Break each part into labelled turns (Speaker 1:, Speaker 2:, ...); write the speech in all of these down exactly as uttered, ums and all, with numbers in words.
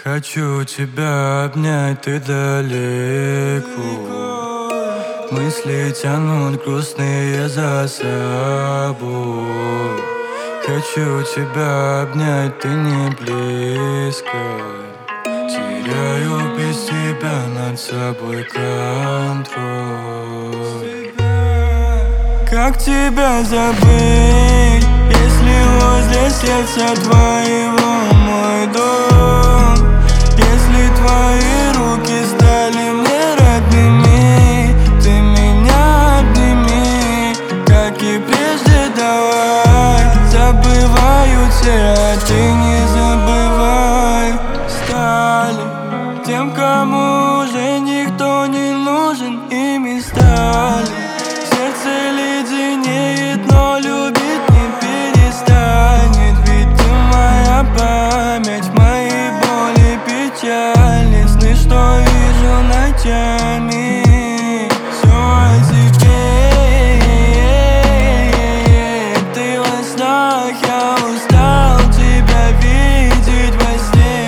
Speaker 1: Хочу тебя обнять, ты далеко. Мысли тянут грустные за собой. Хочу тебя обнять, ты не близко. Теряю без тебя над собой контроль. Как тебя забыть, если возле сердца твоего мой дом? Если твои руки стали мне родными, ты меня обними, как и прежде давай. Забываю тебя, ты не забывай. Стали тем, кому уже никто не нужен, ими стали. Сердце леденеет, но любить не перестанет. Ведь ты моя память, мои боли, печали, сны, что вижу ночами. Все о тебе, ты во снах, я устал тебя видеть во сне.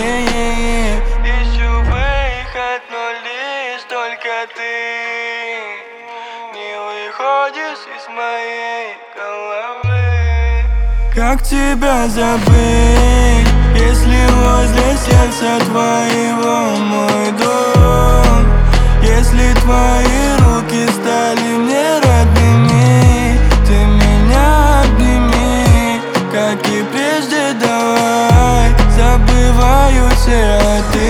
Speaker 1: Ищу выход, но лишь только ты не выходишь из моей головы. Как тебя забыть, если возле сердца твоего мой дом? Если твои руки стали мне родными, ты меня обними, как и прежде давай. Забываю тебя, ты.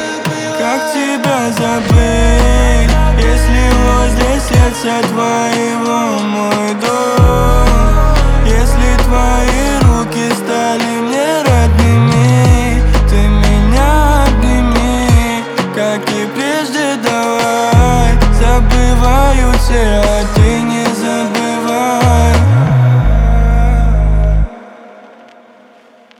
Speaker 1: Как тебя забыть, если возле сердца твоего